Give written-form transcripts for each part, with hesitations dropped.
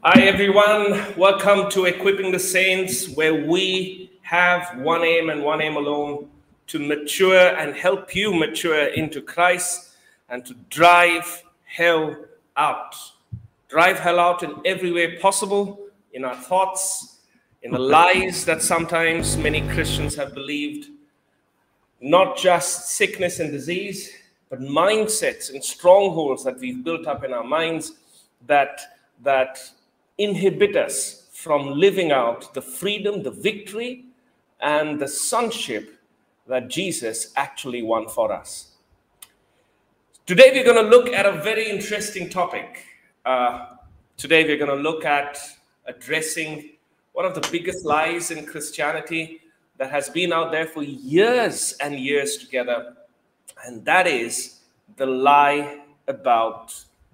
Hi, everyone. Welcome to Equipping the Saints, where we have one aim and one aim alone: to mature and help you mature into Christ and to drive hell out. Drive hell out in every way possible, in our thoughts, in the lies that sometimes many Christians have believed. Not just sickness and disease, but mindsets and strongholds that we've built up in our minds that inhibit us from living out the freedom, the victory, and the sonship that Jesus actually won for us. Today we're going to look at a very interesting topic. Today we're going to look at addressing one of the biggest lies in Christianity that has been out there for years and years together, and that is the lie about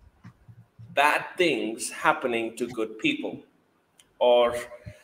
bad things happening to good people, or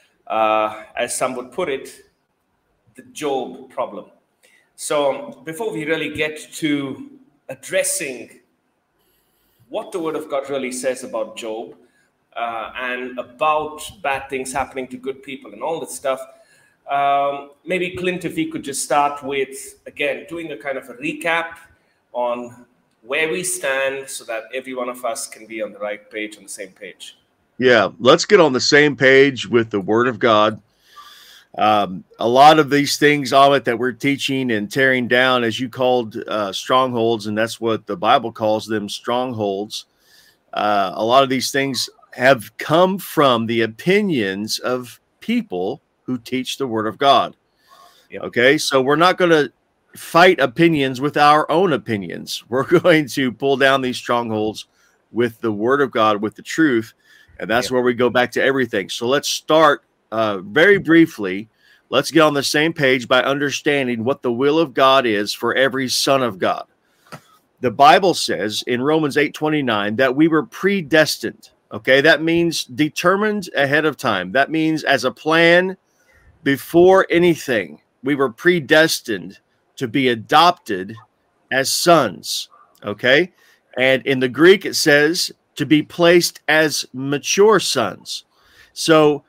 as some would put it, the Job problem. So before we really get to addressing what the Word of God really says about Job and about bad things happening to good people and all this stuff, maybe Clint, if he could just start with, again, doing a kind of a recap on where we stand so that every one of us can be on the right page, on the same page. Yeah, let's get on the same page with the Word of God. A lot of these things, Amit, that we're teaching and tearing down, as you called strongholds, and that's what the Bible calls them, strongholds. A lot of these things have come from the opinions of people who teach the Word of God. Yep. Okay, so we're not going to fight opinions with our own opinions. We're going to pull down these strongholds with the Word of God, with the truth, and that's where we go back to everything. So let's start very briefly. Let's get on the same page by understanding what the will of God is for every son of God. The Bible says in Romans 8:29 that we were predestined. Okay, that means determined ahead of time. That means as a plan before anything. We were predestined to be adopted as sons, okay? And in the Greek, it says to be placed as mature sons. So,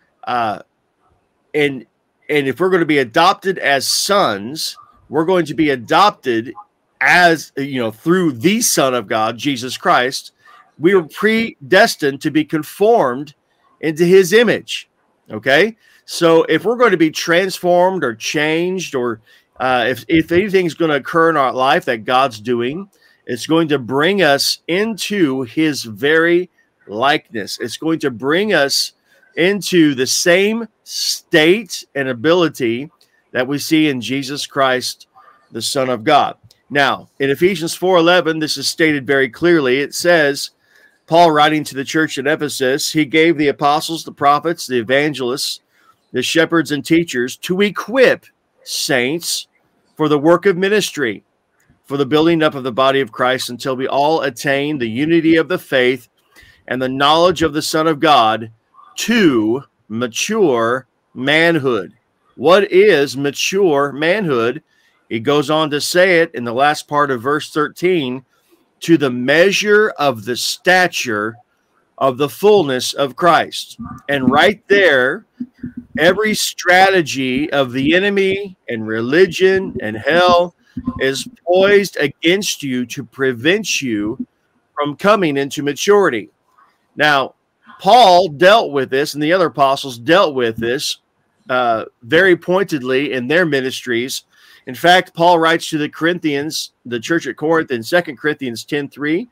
and if we're going to be adopted as sons, we're going to be adopted as, through the Son of God, Jesus Christ. We were predestined to be conformed into his image, okay? So if we're going to be transformed or changed, or if anything's going to occur in our life that God's doing, it's going to bring us into his very likeness. It's going to bring us into the same state and ability that we see in Jesus Christ, the Son of God. Now, in Ephesians 4:11, this is stated very clearly. It says, Paul writing to the church at Ephesus, he gave the apostles, the prophets, the evangelists, the shepherds and teachers to equip saints for the work of ministry, for the building up of the body of Christ, until we all attain the unity of the faith and the knowledge of the Son of God, to mature manhood. What is mature manhood? He goes on to say it in the last part of verse 13, to the measure of the stature of the fullness of Christ. And right there, every strategy of the enemy and religion and hell is poised against you to prevent you from coming into maturity. Now, Paul dealt with this, and the other apostles dealt with this very pointedly in their ministries. In fact, Paul writes to the Corinthians, the church at Corinth, in 2 Corinthians 10:3.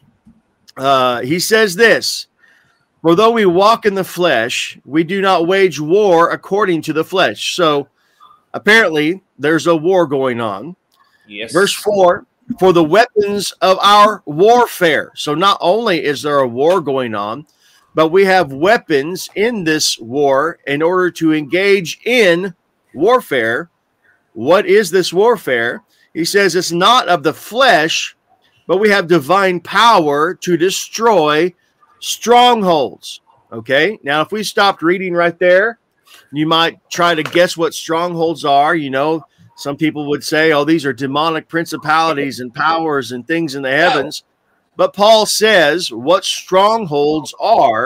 He says this, for though we walk in the flesh, we do not wage war according to the flesh. So apparently there's a war going on. Yes. Verse 4, for the weapons of our warfare. So not only is there a war going on, but we have weapons in this war in order to engage in warfare. What is this warfare? He says it's not of the flesh, but we have divine power to destroy strongholds. Okay, now if we stopped reading right there, you might try to guess what strongholds are. Some people would say, oh, these are demonic principalities and powers and things in the heavens. But Paul says what strongholds are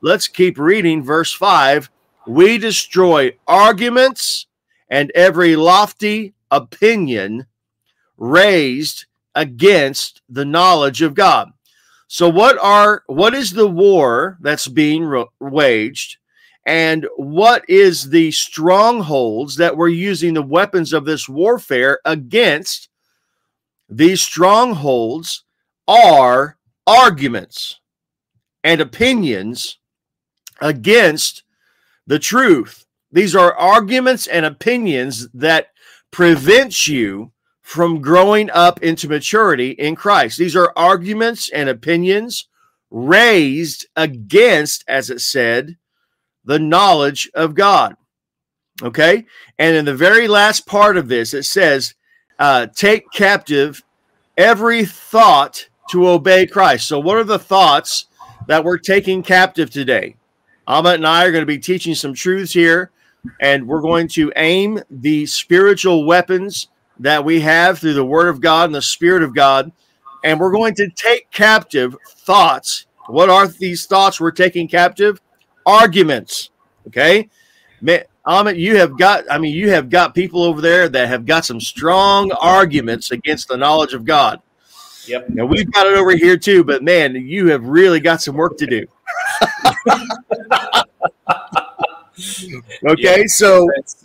let's keep reading verse 5. We destroy arguments and every lofty opinion raised against the knowledge of God. So what is the war that's being waged, and what is the strongholds that we're using the weapons of this warfare against? These strongholds are arguments and opinions against the truth. These are arguments and opinions that prevent you from growing up into maturity in Christ. These are arguments and opinions raised against, as it said, the knowledge of God. Okay? And in the very last part of this, it says, take captive every thought to obey Christ. So what are the thoughts that we're taking captive today? Amit and I are going to be teaching some truths here, and we're going to aim the spiritual weapons that we have through the Word of God and the Spirit of God, and we're going to take captive thoughts. What are these thoughts we're taking captive? Arguments. Okay? Amit, you have got people over there that have got some strong arguments against the knowledge of God. Yep. Now, we've got it over here too, but man, you have really got some work to do. Okay, so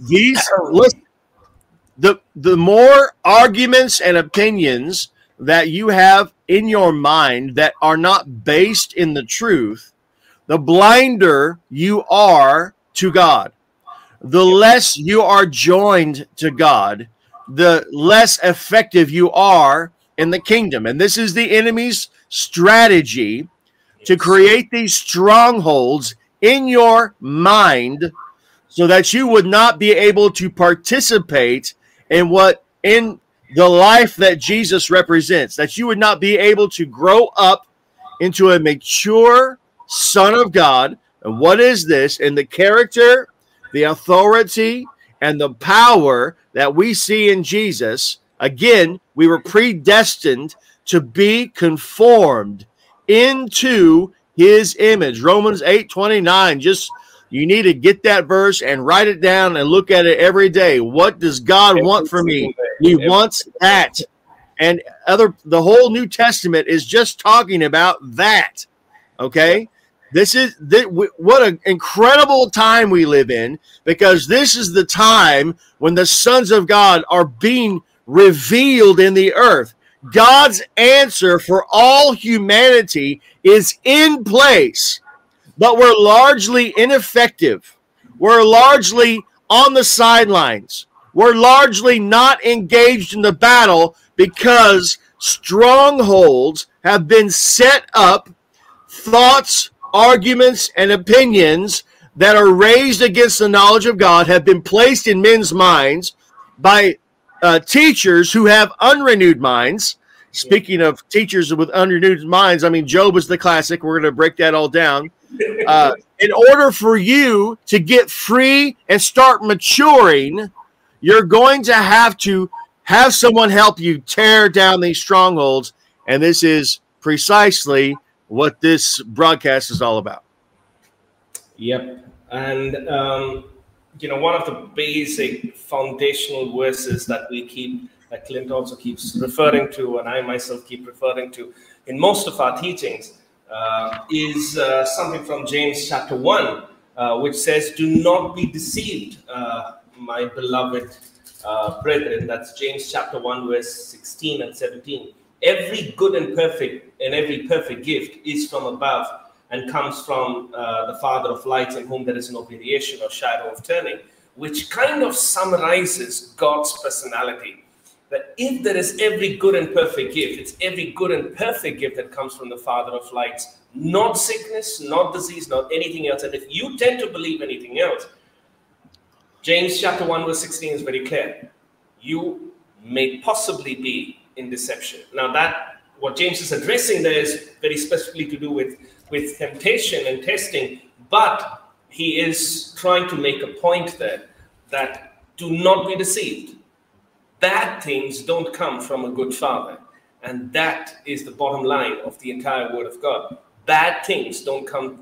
the more arguments and opinions that you have in your mind that are not based in the truth, the blinder you are to God. The less you are joined to God, the less effective you are in the kingdom. And this is the enemy's strategy, to create these strongholds in your mind so that you would not be able to participate in the life that Jesus represents, that you would not be able to grow up into a mature son of God. And what is this? In the character, the authority, and the power that we see in Jesus. Again, we were predestined to be conformed into his image. Romans 8:29. Just, you need to get that verse and write it down and look at it every day. What does God want from me? He wants that. And the whole New Testament is just talking about that. Okay? What an incredible time we live in, because this is the time when the sons of God are being revealed in the earth. God's answer for all humanity is in place, but we're largely ineffective. We're largely on the sidelines. We're largely not engaged in the battle because strongholds have been set up, thoughts, arguments, and opinions that are raised against the knowledge of God have been placed in men's minds by teachers who have unrenewed minds. Speaking of teachers with unrenewed minds, I mean, Job is the classic. We're going to break that all down. In order for you to get free and start maturing, you're going to have someone help you tear down these strongholds. And this is precisely what this broadcast is all about. Yep. And, one of the basic foundational verses that Clint also keeps referring to, and I myself keep referring to in most of our teachings, is something from James chapter 1, which says, "Do not be deceived, my beloved brethren." That's James chapter 1, verse 16 and 17. "Every good and every perfect gift is from above and comes from the Father of lights, in whom there is no variation or shadow of turning," which kind of summarizes God's personality. That if there is every good and perfect gift, it's every good and perfect gift that comes from the Father of lights, not sickness, not disease, not anything else. And if you tend to believe anything else, James chapter 1, verse 16 is very clear. You may possibly be in deception. Now that, what James is addressing there is very specifically to do with temptation and testing, but he is trying to make a point there that do not be deceived. Bad things don't come from a good father. And that is the bottom line of the entire word of God. Bad things don't come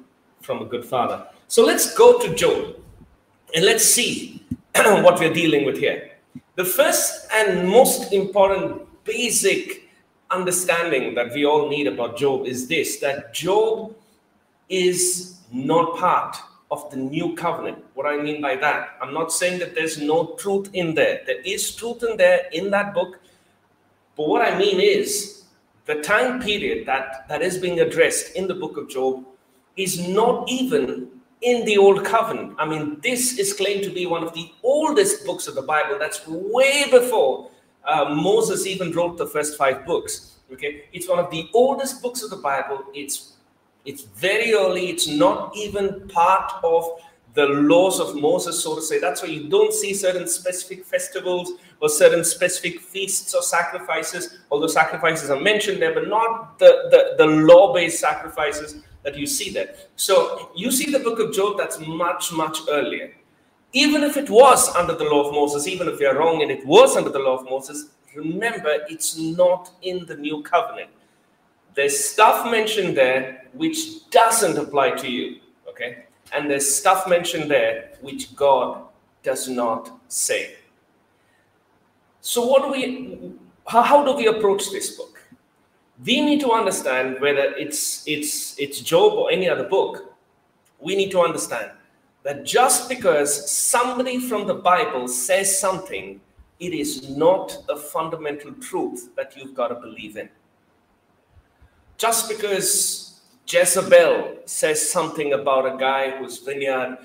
from a good father. So let's go to Job and let's see what we're dealing with here. The first and most important basic understanding that we all need about Job is this, that Job is not part of the new covenant. What I mean by that, I'm not saying that there's no truth in there. There is truth in there in that book. But what I mean is the time period that is being addressed in the book of Job is not even in the old covenant. I mean, this is claimed to be one of the oldest books of the Bible. That's way before Moses even wrote the first 5 books. Okay, it's one of the oldest books of the Bible. It's very early. It's not even part of the laws of Moses, so to say. That's why you don't see certain specific festivals or certain specific feasts or sacrifices, although sacrifices are mentioned there, but not the law-based sacrifices that you see there. So you see the book of Job that's much, much earlier. Even if it was under the law of Moses, even if you're wrong and it was under the law of Moses, remember, it's not in the new covenant. There's stuff mentioned there which doesn't apply to you, okay? And there's stuff mentioned there which God does not say. So how do we approach this book? We need to understand whether it's Job or any other book. We need to understand that just because somebody from the Bible says something, it is not a fundamental truth that you've got to believe in. Just because Jezebel says something about a guy whose vineyard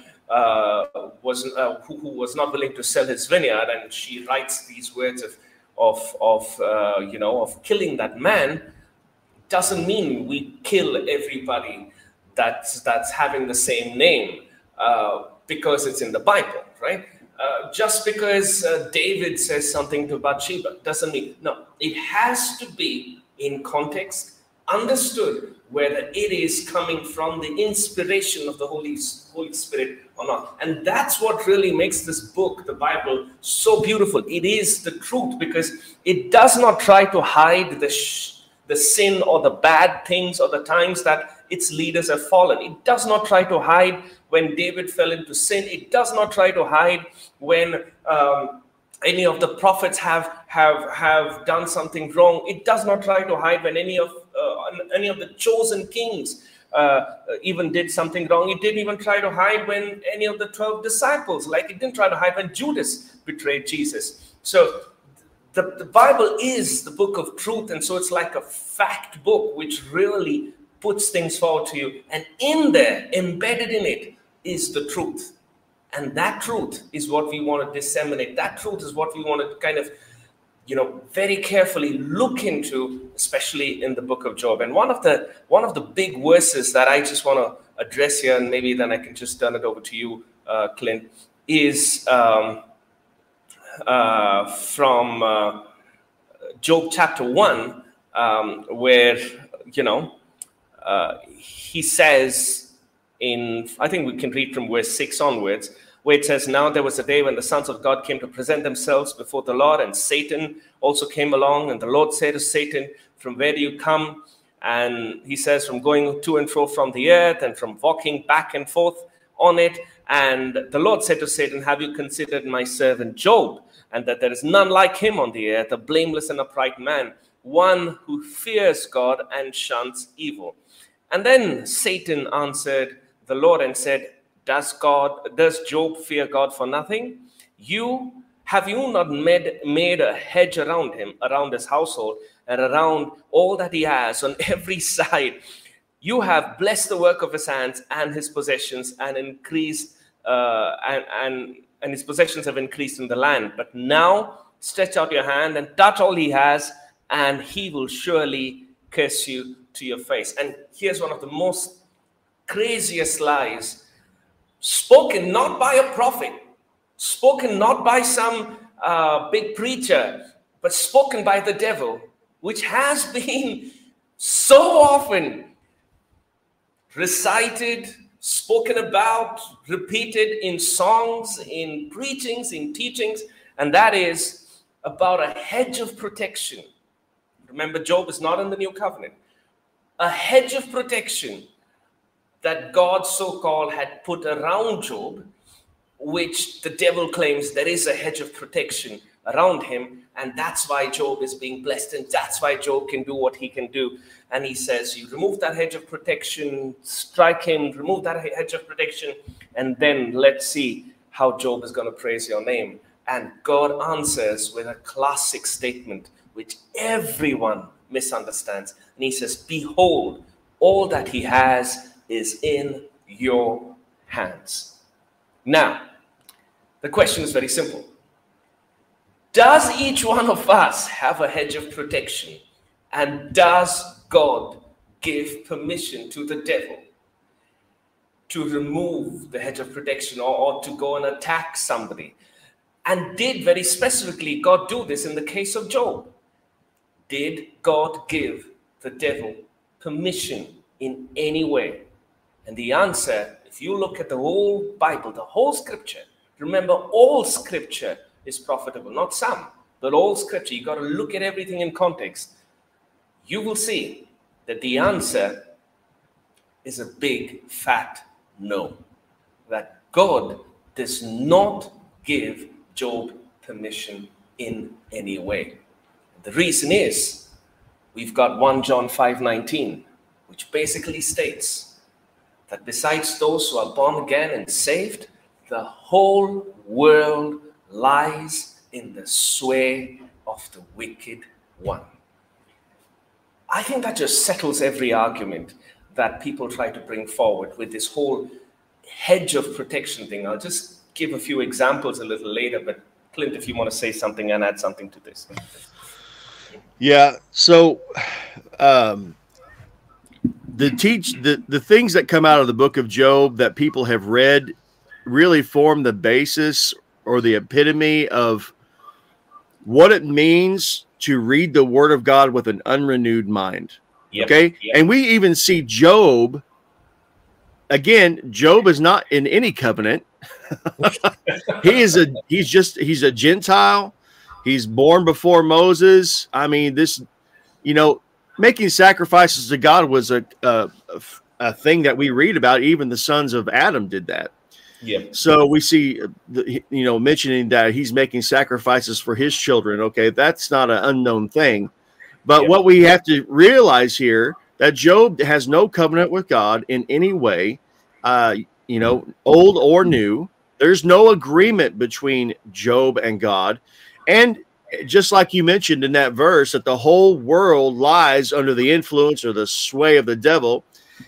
who was not willing to sell his vineyard, and she writes these words of killing that man, doesn't mean we kill everybody that's having the same name because it's in the Bible, right? Just because David says something to Bathsheba doesn't mean, no, it has to be in context, understood whether it is coming from the inspiration of the Holy Spirit or not. And that's what really makes this book, the Bible, so beautiful. It is the truth because it does not try to hide the sin or the bad things or the times that its leaders have fallen. It does not try to hide when David fell into sin. It does not try to hide when any of the prophets have done something wrong. It does not try to hide when any of the chosen kings even did something wrong. It didn't even try to hide when any of the 12 disciples, like it didn't try to hide when Judas betrayed Jesus. So the Bible is the book of truth, and so it's like a fact book which really puts things forward to you. And in there, embedded in it, is the truth. And that truth is what we want to disseminate. That truth is what we want to kind of, very carefully look into, especially in the book of Job. And one of the big verses that I just want to address here, and maybe then I can just turn it over to you, Clint, is from Job chapter 1, where, he says I think we can read from verse 6 onwards, where it says, "Now there was a day when the sons of God came to present themselves before the Lord, and Satan also came along. And the Lord said to Satan, 'From where do you come?' And he says, 'From going to and fro from the earth, and from walking back and forth on it.' And the Lord said to Satan, 'Have you considered my servant Job, and that there is none like him on the earth, a blameless and upright man, one who fears God and shuns evil?' And then Satan answered the Lord and said, Does Job fear God for nothing? Have you not made a hedge around him, around his household, and around all that he has on every side? You have blessed the work of his hands, and his possessions and increased, and his possessions have increased in the land. But now stretch out your hand and touch all he has, and he will surely curse you to your face." And here's one of the most craziest lies, spoken not by a prophet, spoken not by some big preacher, but spoken by the devil, which has been so often recited, spoken about, repeated in songs, in preachings, in teachings, and that is about a hedge of protection. Remember, Job is not in the new covenant. A hedge of protection that God so-called had put around Job, which the devil claims there is a hedge of protection around him, and that's why Job is being blessed, and that's why Job can do what he can do. And he says, you remove that hedge of protection, strike him, remove that hedge of protection, and then let's see how Job is going to praise your name. And God answers with a classic statement, which everyone misunderstands. And he says, behold, all that he has is in your hands. Now, the question is very simple. Does each one of us have a hedge of protection? And does God give permission to the devil to remove the hedge of protection or to go and attack somebody? And did very specifically God do this in the case of Job? Did God give the devil permission in any way? And the answer, if you look at the whole Bible, the whole scripture, remember all scripture is profitable, not some, but all scripture. You got to look at everything in context. You will see that the answer is a big fat no. That God does not give Job permission in any way. The reason is we've got 1 John 5:19, which basically states that besides those who are born again and saved, the whole world lies in the sway of the wicked one. I think that just settles every argument that people try to bring forward with this whole hedge of protection thing. I'll just give a few examples a little later, but Clint, if you want to say something and add something to this. Yeah, so the things that come out of the book of Job that people have read really form the basis or the epitome of what it means to read the Word of God with an unrenewed mind. Yep. Okay? Yep. And we even see Job, again, Job is not in any covenant. He's a Gentile. He's born before Moses. I mean, this, making sacrifices to God was a thing that we read about. Even the sons of Adam did that. Yeah. So we see, mentioning that he's making sacrifices for his children. Okay, that's not an unknown thing. But what we have to realize here, that Job has no covenant with God in any way, old or new. There's no agreement between Job and God. And just like you mentioned in that verse, that the whole world lies under the influence or the sway of the devil.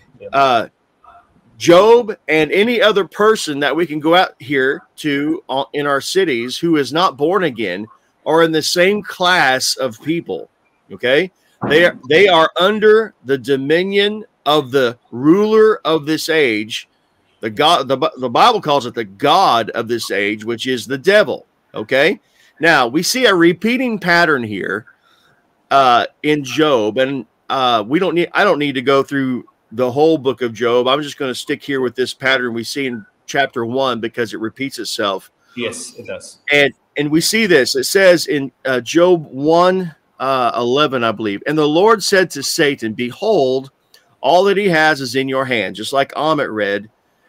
Job and any other person that we can go out here to in our cities who is not born again are in the same class of people. Okay, they are under the dominion of the ruler of this age. The Bible calls it the god of this age, which is the devil. Okay, now we see a repeating pattern here in Job, and I don't need to go through the whole book of Job. I'm just going to stick here with this pattern we see in chapter 1 because it repeats itself. Yes, it does. And we see this. It says in Job 1:11, I believe. And the Lord said to Satan, behold, all that he has is in your hand, just like Amit read.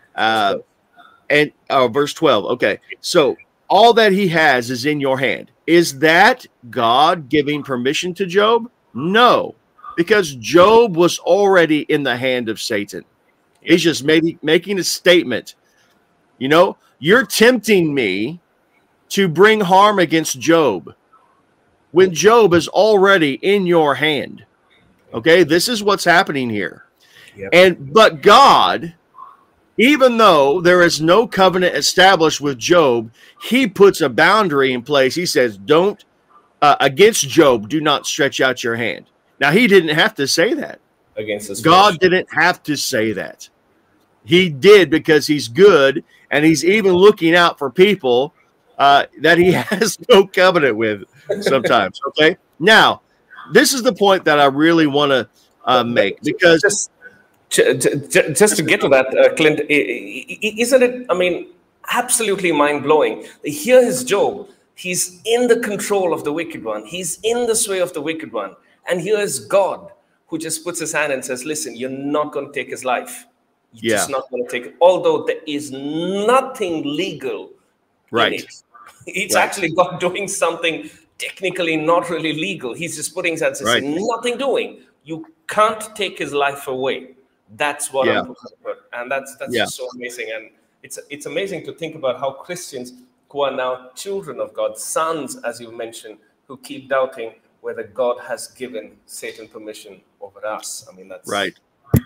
Verse 12. Okay. So all that he has is in your hand. Is that God giving permission to Job? No. Because Job was already in the hand of Satan. He's just making a statement. You're tempting me to bring harm against Job when Job is already in your hand. Okay, this is what's happening here. Yep. But God, even though there is no covenant established with Job, he puts a boundary in place. He says, don't, against Job, do not stretch out your hand. Now, he didn't have to say that. God didn't have to say that. He did because he's good, and he's even looking out for people that he has no covenant with sometimes. Okay? Now, this is the point that I really want to make, because just to get to that, Clint, isn't it, absolutely mind-blowing. Here is Job. He's in the control of the wicked one. He's in the sway of the wicked one. And here is God, who just puts his hand and says, listen, you're not going to take his life. You're just not going to take it. Although there is nothing legal in it. It's actually God doing something technically not really legal. He's just putting that nothing doing. You can't take his life away. That's what I'm putting about. And that's just so amazing. And it's amazing to think about how Christians who are now children of God, sons, as you mentioned, who keep doubting whether God has given Satan permission over us. I mean, that's right.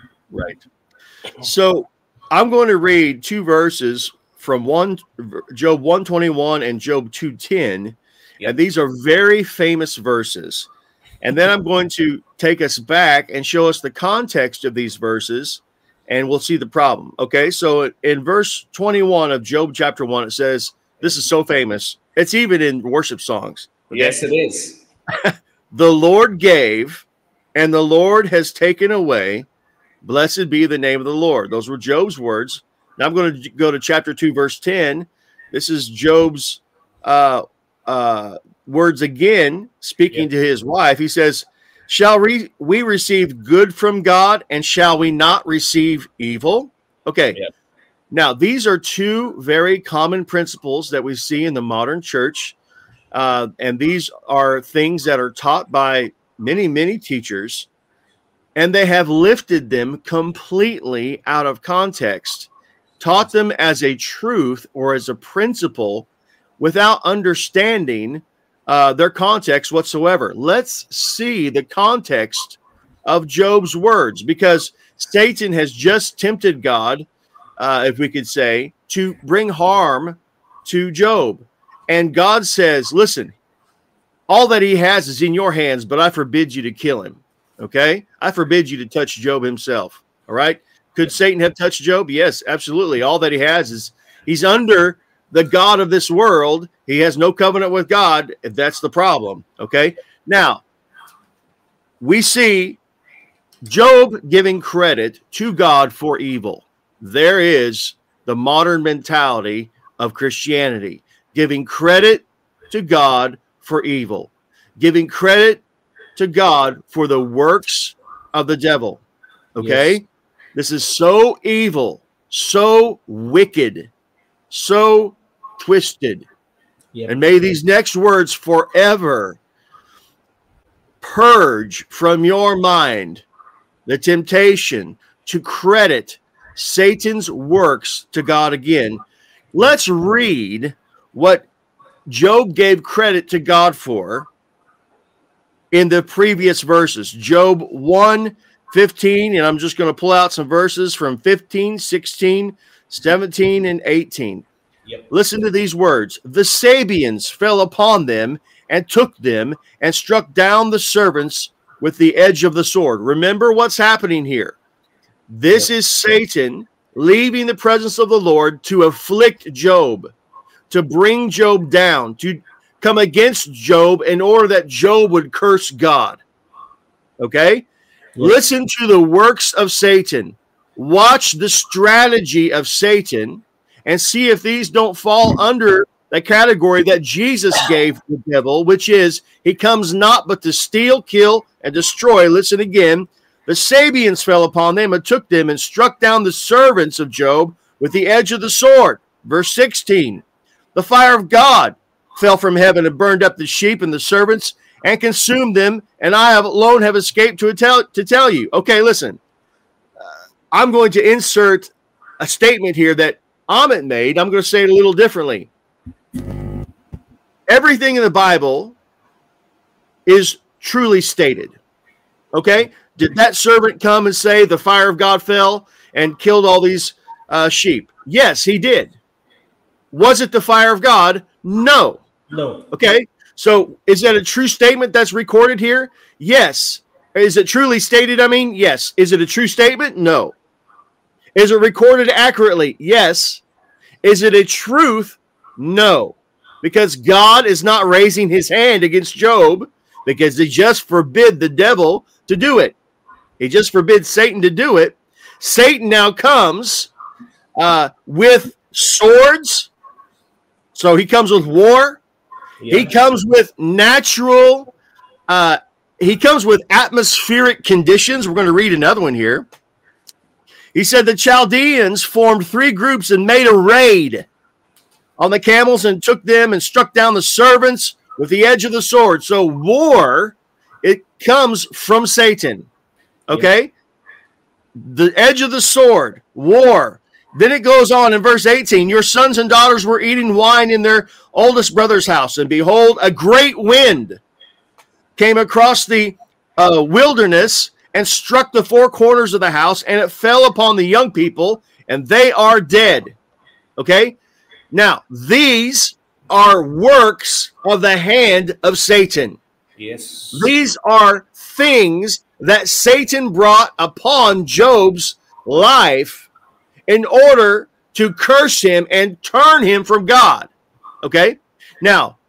So I'm going to read two verses from Job 121 and Job 2:10. And these are very famous verses. And then I'm going to take us back and show us the context of these verses, and we'll see the problem. Okay, so in verse 21 of Job chapter 1, it says, this is so famous. It's even in worship songs. Okay? Yes, it is. The Lord gave, and the Lord has taken away. Blessed be the name of the Lord. Those were Job's words. Now I'm going to go to chapter 2, verse 10. This is Job's words again, speaking to his wife. He says, shall we receive good from God, and shall we not receive evil? Okay. Now, these are two very common principles that we see in the modern church. And these are things that are taught by many, many teachers, and they have lifted them completely out of context, taught them as a truth or as a principle without understanding their context whatsoever. Let's see the context of Job's words, because Satan has just tempted God, if we could say, to bring harm to Job. And God says, listen, all that he has is in your hands, but I forbid you to kill him. Okay? I forbid you to touch Job himself. All right? Could Satan have touched Job? Yes, absolutely. All that he has is he's under the God of this world. He has no covenant with God. If that's the problem. Okay? Now, we see Job giving credit to God for evil. There is the modern mentality of Christianity, giving credit to God for evil, giving credit to God for the works of the devil. Okay? Yes. This is so evil, so wicked, so twisted. Yep. And may these next words forever purge from your mind the temptation to credit Satan's works to God again. Let's read what Job gave credit to God for in the previous verses. Job 1:15, and I'm just going to pull out some verses from 15, 16, 17, and 18. Yep. Listen to these words. The Sabeans fell upon them and took them and struck down the servants with the edge of the sword. Remember what's happening here. This is Satan leaving the presence of the Lord to afflict Job, to bring Job down, to come against Job in order that Job would curse God. Okay? Listen to the works of Satan. Watch the strategy of Satan and see if these don't fall under the category that Jesus gave the devil, which is he comes not but to steal, kill, and destroy. Listen again. The Sabeans fell upon them and took them and struck down the servants of Job with the edge of the sword. Verse 16. The fire of God fell from heaven and burned up the sheep and the servants and consumed them, and I alone have escaped to tell you. Okay, listen. I'm going to insert a statement here that Amit made. I'm going to say it a little differently. Everything in the Bible is truly stated. Okay? Did that servant come and say the fire of God fell and killed all these sheep? Yes, he did. Was it the fire of God? No. Okay, so is that a true statement that's recorded here? Yes. Is it truly stated? I mean, yes. Is it a true statement? No. Is it recorded accurately? Yes. Is it a truth? No. Because God is not raising his hand against Job because he just forbid the devil to do it. He just forbids Satan to do it. Satan now comes with swords. So he comes with war. Yeah. He comes with natural, he comes with atmospheric conditions. We're going to read another one here. He said the Chaldeans formed 3 groups and made a raid on the camels and took them and struck down the servants with the edge of the sword. So war, it comes from Satan. Okay? The edge of the sword, war. Then it goes on in verse 18. Your sons and daughters were eating wine in their oldest brother's house, and behold, a great wind came across the wilderness and struck the 4 corners of the house, and it fell upon the young people, and they are dead. Okay? Now, these are works of the hand of Satan. Yes. These are things that Satan brought upon Job's life in order to curse him and turn him from God. Okay? Now,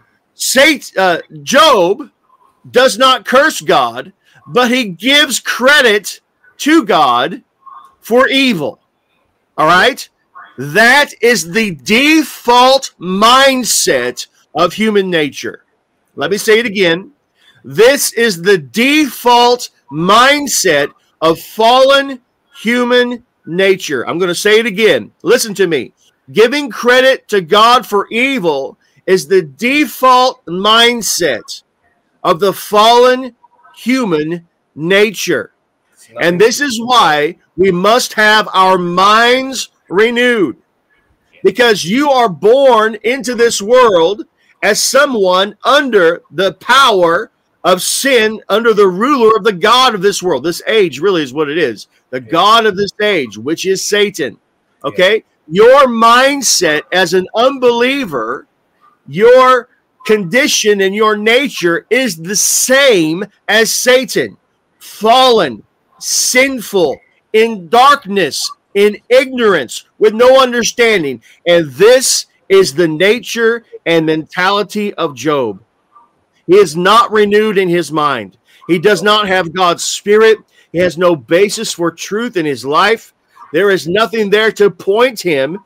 Job does not curse God, but he gives credit to God for evil. All right? That is the default mindset of human nature. Let me say it again. This is the default mindset of fallen human nature. I'm going to say it again. Listen to me. Giving credit to God for evil is the default mindset of the fallen human nature. And this is why we must have our minds renewed. Because you are born into this world as someone under the power of sin, under the ruler of the God of this world. This age really is what it is. The God of this age, which is Satan. Okay? Your mindset as an unbeliever, your condition and your nature is the same as Satan. Fallen, sinful, in darkness, in ignorance, with no understanding. And this is the nature and mentality of Job. He is not renewed in his mind. He does not have God's Spirit. He has no basis for truth in his life. There is nothing there to point him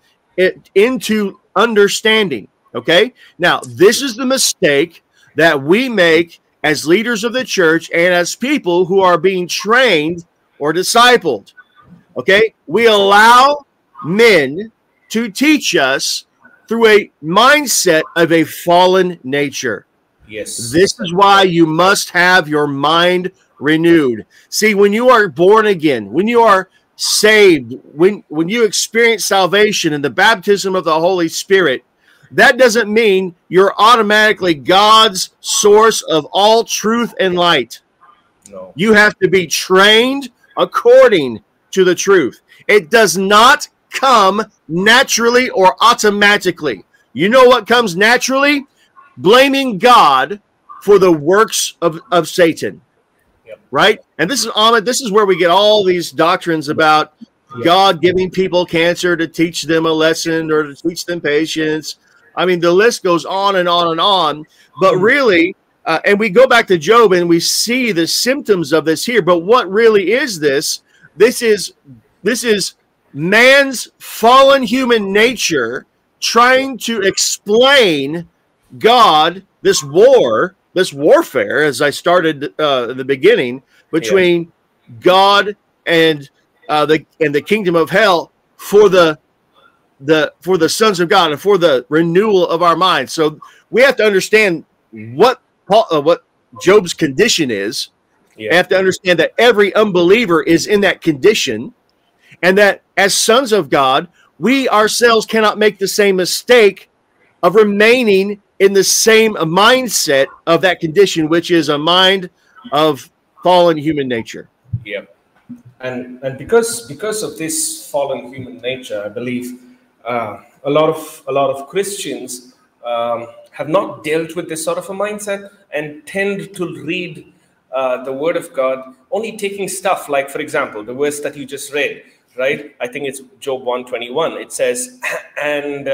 into understanding. Okay? Now, this is the mistake that we make as leaders of the church and as people who are being trained or discipled. Okay? We allow men to teach us through a mindset of a fallen nature. Yes. This is why you must have your mind renewed. See, when you are born again, when you are saved, when you experience salvation and the baptism of the Holy Spirit, that doesn't mean you're automatically God's source of all truth and light. No. You have to be trained according to the truth. It does not come naturally or automatically. You know what comes naturally? Blaming God for the works of Satan. Yep. Right? And this is, Ahmed, this is where we get all these doctrines about God giving people cancer to teach them a lesson or to teach them patience. I mean, the list goes on and on and on. But really, and we go back to Job and we see the symptoms of this here. But what really is this? This is man's fallen human nature trying to explain God, this warfare, as I started in the beginning, between God and the kingdom of hell for the sons of God and for the renewal of our minds. So we have to understand what Job's condition is. We have to understand that every unbeliever is in that condition, and that as sons of God, we ourselves cannot make the same mistake of remaining in the same mindset of that condition, which is a mind of fallen human nature. Yeah. And because of this fallen human nature, I believe a lot of Christians have not dealt with this sort of a mindset and tend to read the Word of God only taking stuff like, for example, the verse that you just read, right? I think it's Job 1:21. It says, and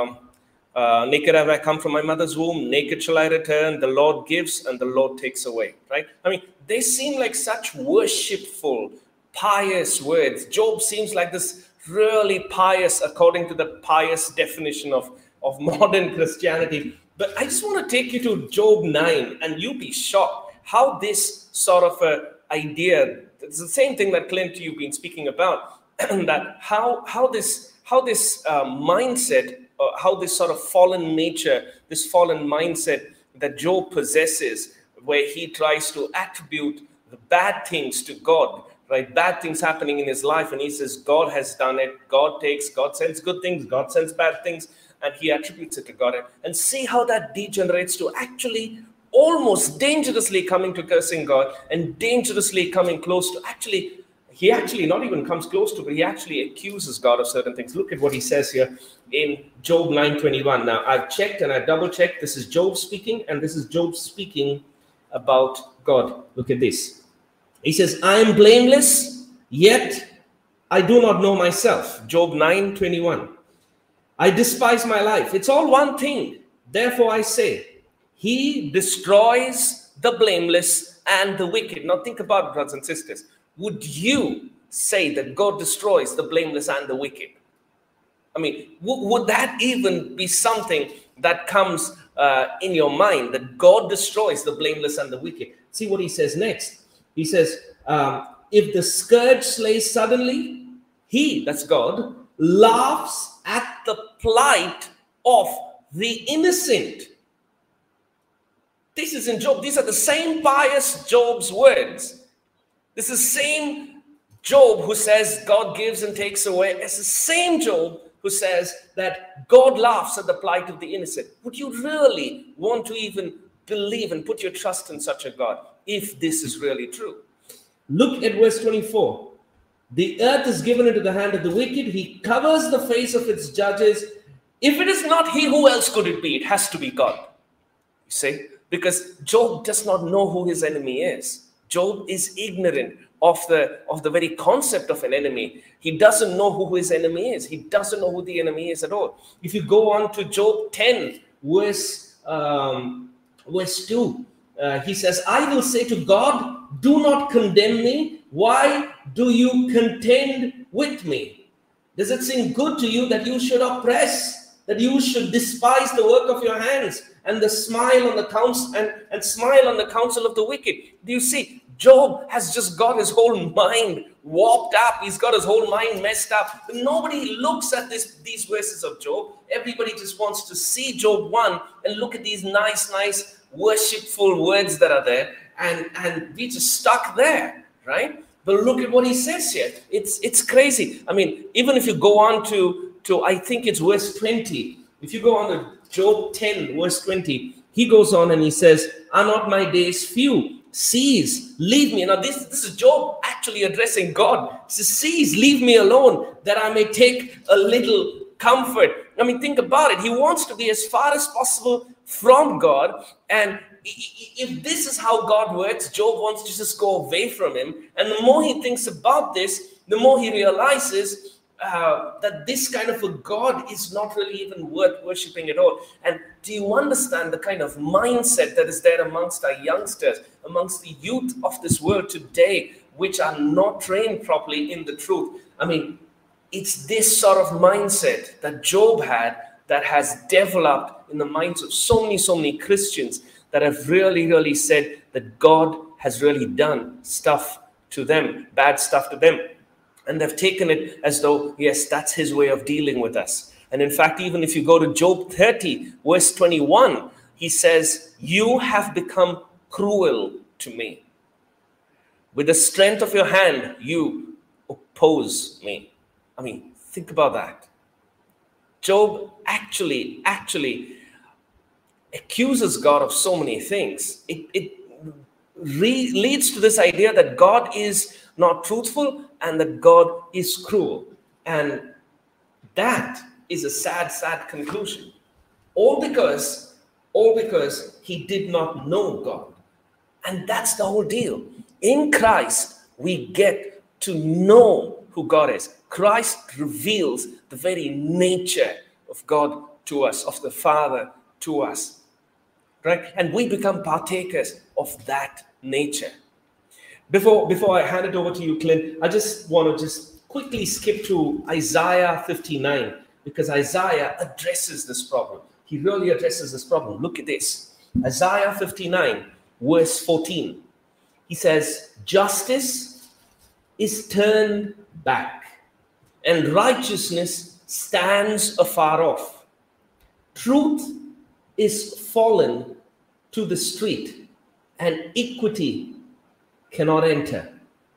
naked have I come from my mother's womb, naked shall I return. The Lord gives and the Lord takes away, right? I mean, they seem like such worshipful, pious words. Job seems like this really pious, according to the pious definition of modern Christianity. But I just want to take you to Job 9, and you'll be shocked how this sort of idea, it's the same thing that Clint, you've been speaking about, that how this mindset, how this sort of fallen nature, this fallen mindset that Job possesses, where he tries to attribute the bad things to God, right? Bad things happening in his life, and he says God has done it. God sends good things, God sends bad things, and he attributes it to God. And see how that degenerates to actually almost dangerously coming to cursing God, and dangerously coming close to he actually not even comes close to, but he actually accuses God of certain things. Look at what he says here in Job 9:21. Now, I've checked and I double-checked. This is Job speaking, and this is Job speaking about God. Look at this. He says, I am blameless, yet I do not know myself. Job 9:21. I despise my life. It's all one thing. Therefore I say, he destroys the blameless and the wicked. Now think about it, brothers and sisters. Would you say that God destroys the blameless and the wicked? I mean, would that even be something that comes in your mind, that God destroys the blameless and the wicked? See what he says next. He says, if the scourge slays suddenly, he, that's God, laughs at the plight of the innocent. This is in Job. These are the same pious Job's words. This is the same Job who says God gives and takes away. It's the same Job who says that God laughs at the plight of the innocent. Would you really want to even believe and put your trust in such a God if this is really true? Look at verse 24. The earth is given into the hand of the wicked. He covers the face of its judges. If it is not he, who else could it be? It has to be God. You see? Because Job does not know who his enemy is. Job is ignorant of the very concept of an enemy. He doesn't know who his enemy is. He doesn't know who the enemy is at all. If you go on to Job 10, verse 2, he says, I will say to God, do not condemn me. Why do you contend with me? Does it seem good to you that you should oppress, that you should despise the work of your hands, and smile on the counsel of the wicked? Do you see? Job has just got his whole mind warped up. He's got his whole mind messed up. But nobody looks at these verses of Job. Everybody just wants to see Job 1 and look at these nice worshipful words that are there, and we just stuck there, right? But look at what he says here. It's crazy. I mean, even if you go on to I think it's verse 20. If you go on to Job 10, verse 20, he goes on and he says, are not my days few? Cease, leave me. Now this is Job actually addressing God. He says, cease, leave me alone, that I may take a little comfort. I mean, think about it. He wants to be as far as possible from God. And if this is how God works, Job wants to just go away from him. And the more he thinks about this, the more he realizes that this kind of a God is not really even worth worshipping at all. And do you understand the kind of mindset that is there amongst our youngsters, amongst the youth of this world today, which are not trained properly in the truth? I mean, it's this sort of mindset that Job had that has developed in the minds of so many Christians that have really said that God has really done stuff to them, bad stuff to them. And they've taken it as though, yes, that's his way of dealing with us. And in fact, even if you go to Job 30, verse 21, he says, you have become cruel to me. With the strength of your hand, you oppose me. I mean, think about that. Job actually accuses God of so many things. It leads to this idea that God is not truthful and that God is cruel. And that is a sad conclusion. All because he did not know God. And that's the whole deal. In Christ, we get to know who God is. Christ reveals the very nature of God to us, of the Father to us. Right? And we become partakers of that nature. Before I hand it over to you, Clint, I just want to quickly skip to Isaiah 59, because Isaiah addresses this problem. He really addresses this problem. Look at this. Isaiah 59, verse 14. He says, justice is turned back and righteousness stands afar off. Truth is fallen to the street, and equity cannot enter.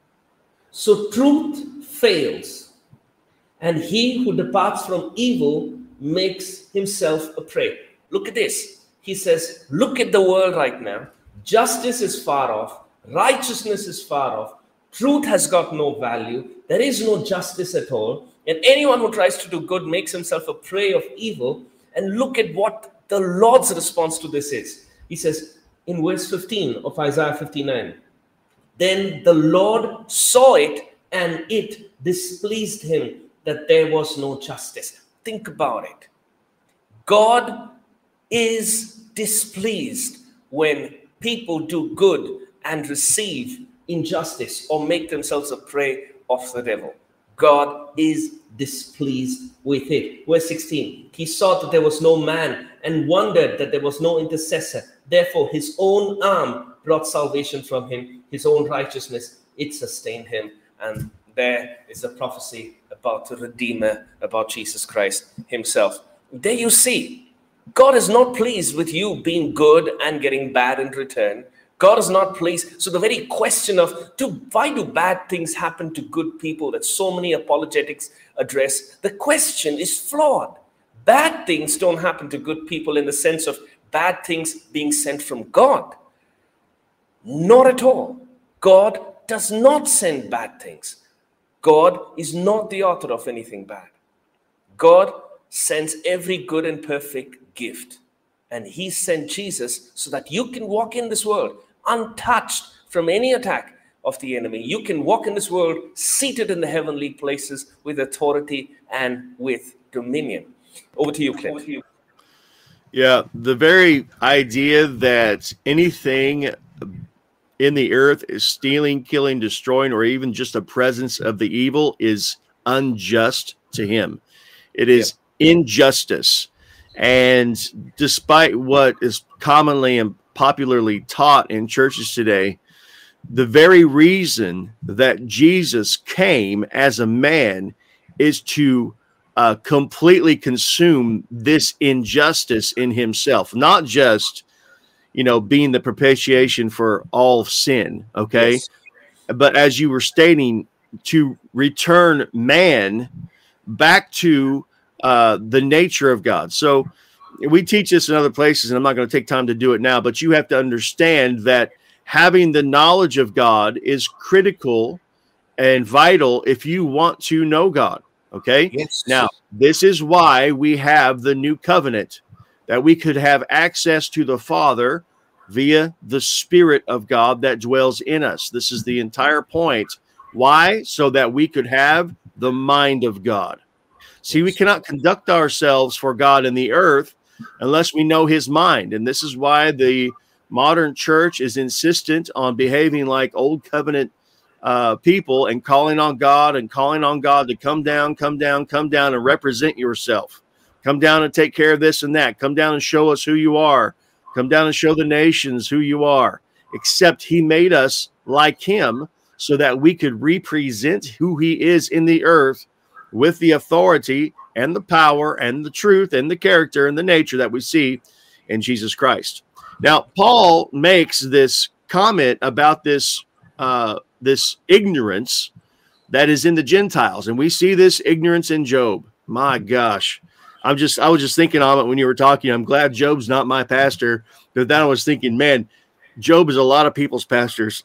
So truth fails, and he who departs from evil makes himself a prey. Look at this. He says, look at the world right now. Justice is far off. Righteousness is far off. Truth has got no value. There is no justice at all. And anyone who tries to do good makes himself a prey of evil. And look at what the Lord's response to this is. He says in verse 15 of Isaiah 59, then the Lord saw it, and it displeased him that there was no justice. Think about it. God is displeased when people do good and receive injustice or make themselves a prey of the devil. God is displeased with it. Verse 16, he saw that there was no man and wondered that there was no intercessor. Therefore, his own arm brought salvation from him. His own righteousness, it sustained him. And there is a prophecy about the Redeemer, about Jesus Christ himself. There you see, God is not pleased with you being good and getting bad in return. God is not pleased. So the very question of why do bad things happen to good people that so many apologetics address, the question is flawed. Bad things don't happen to good people in the sense of bad things being sent from God. Not at all. God does not send bad things. God is not the author of anything bad. God sends every good and perfect gift. And he sent Jesus so that you can walk in this world untouched from any attack of the enemy. You can walk in this world seated in the heavenly places with authority and with dominion. Over to you, Clint. Yeah, the very idea that anything in the earth is stealing, killing, destroying, or even just a presence of the evil is unjust to him. It is injustice. And despite what is commonly and popularly taught in churches today, the very reason that Jesus came as a man is to completely consume this injustice in himself, not just, being the propitiation for all sin, okay? Yes. But as you were stating, to return man back to the nature of God. So we teach this in other places, and I'm not going to take time to do it now, but you have to understand that having the knowledge of God is critical and vital if you want to know God. Okay. Yes. Now, this is why we have the new covenant, that we could have access to the Father via the Spirit of God that dwells in us. This is the entire point. Why? So that we could have the mind of God. See, we cannot conduct ourselves for God in the earth unless we know his mind. And this is why the modern church is insistent on behaving like old covenant people and calling on God to come down and represent yourself. Come down and take care of this and that. Come down and show us who you are. Come down and show the nations who you are. Except he made us like him so that we could represent who he is in the earth with the authority and the power and the truth and the character and the nature that we see in Jesus Christ. Now, Paul makes this comment about this ignorance that is in the Gentiles. And we see this ignorance in Job. My gosh. I was just thinking on it when you were talking. I'm glad Job's not my pastor. But then I was thinking, man, Job is a lot of people's pastors.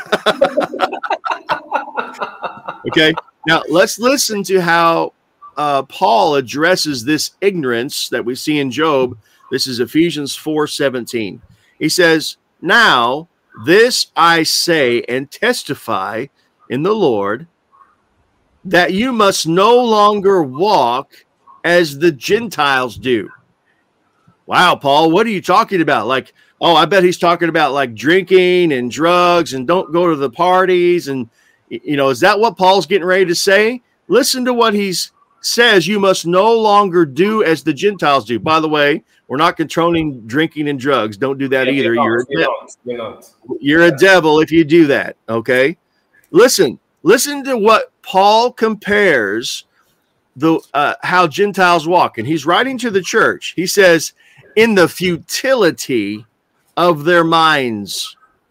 Okay. Now let's listen to how Paul addresses this ignorance that we see in Job. This is Ephesians 4:17. He says, now this I say and testify in the Lord, that you must no longer walk as the Gentiles do. Wow, Paul, what are you talking about? Like, oh, I bet he's talking about like drinking and drugs and don't go to the parties. And, is that what Paul's getting ready to say? Listen to what he says. You must no longer do as the Gentiles do. By the way, we're not controlling drinking and drugs. Don't do that either. You're a devil if you do that. Okay. Listen to what Paul compares the how Gentiles walk, and he's writing to the church. He says, in the futility of their minds.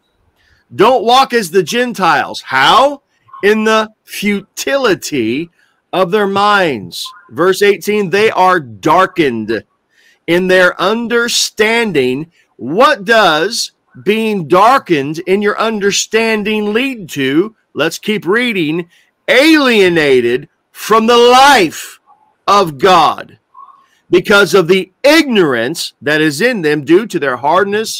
Don't walk as the Gentiles. How? In the futility of their minds. Verse 18, they are darkened in their understanding. What does being darkened in your understanding lead to? Let's keep reading. Alienated from the life of God because of the ignorance that is in them due to their hardness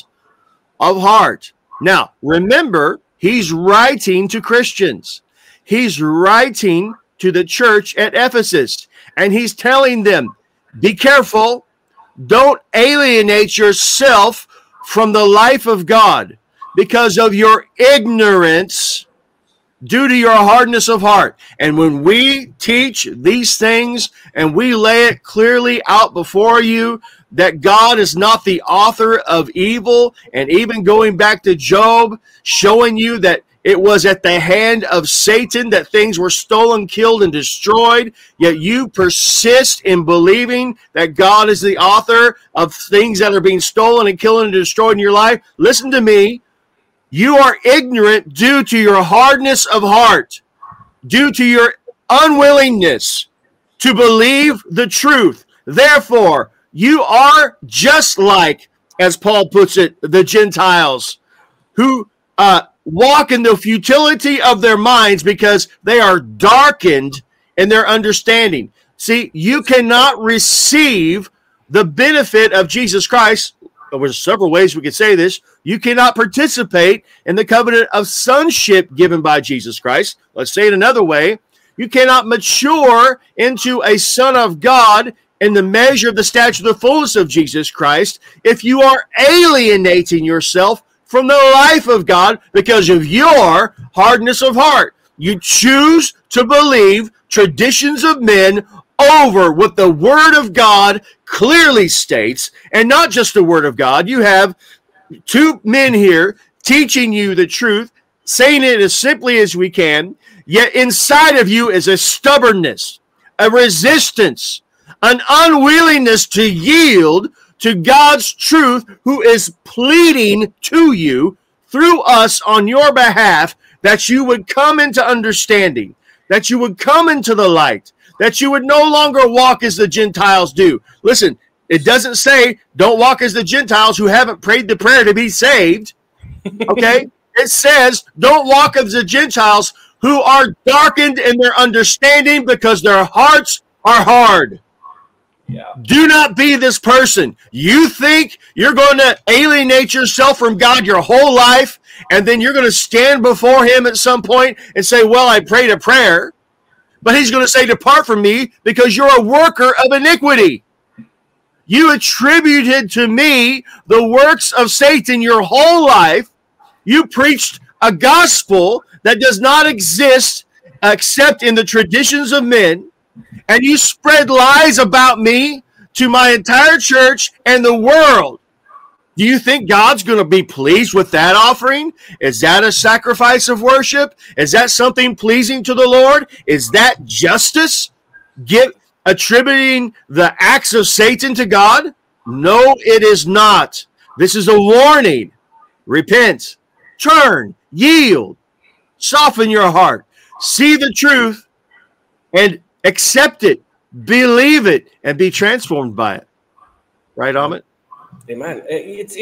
of heart. Now, remember, he's writing to Christians. He's writing to the church at Ephesus, and he's telling them, be careful. Don't alienate yourself from the life of God because of your ignorance due to your hardness of heart. And when we teach these things and we lay it clearly out before you that God is not the author of evil, and even going back to Job, showing you that it was at the hand of Satan that things were stolen, killed, and destroyed, yet you persist in believing that God is the author of things that are being stolen and killed and destroyed in your life. Listen to me. You are ignorant due to your hardness of heart, due to your unwillingness to believe the truth. Therefore, you are just like, as Paul puts it, the Gentiles who walk in the futility of their minds because they are darkened in their understanding. See, you cannot receive the benefit of Jesus Christ. There's several ways we could say this. You cannot participate in the covenant of sonship given by Jesus Christ. Let's say it another way. You cannot mature into a son of God in the measure of the stature of the fullness of Jesus Christ if you are alienating yourself from the life of God because of your hardness of heart. You choose to believe traditions of men over what the Word of God clearly states, and not just the Word of God. You have two men here teaching you the truth, saying it as simply as we can, yet inside of you is a stubbornness, a resistance, an unwillingness to yield to God's truth, who is pleading to you through us on your behalf that you would come into understanding, that you would come into the light, that you would no longer walk as the Gentiles do. Listen, it doesn't say don't walk as the Gentiles who haven't prayed the prayer to be saved. Okay? It says don't walk as the Gentiles who are darkened in their understanding because their hearts are hard. Yeah. Do not be this person. You think you're going to alienate yourself from God your whole life, and then you're going to stand before him at some point and say, well, I prayed a prayer. But he's going to say, depart from me because you're a worker of iniquity. You attributed to me the works of Satan your whole life. You preached a gospel that does not exist except in the traditions of men. And you spread lies about me to my entire church and the world. Do you think God's going to be pleased with that offering? Is that a sacrifice of worship? Is that something pleasing to the Lord? Is that justice? Attributing the acts of Satan to God? No, it is not. This is a warning. Repent, turn, yield, soften your heart, see the truth, and accept it, believe it, and be transformed by it. Right, Amit? Amen. It's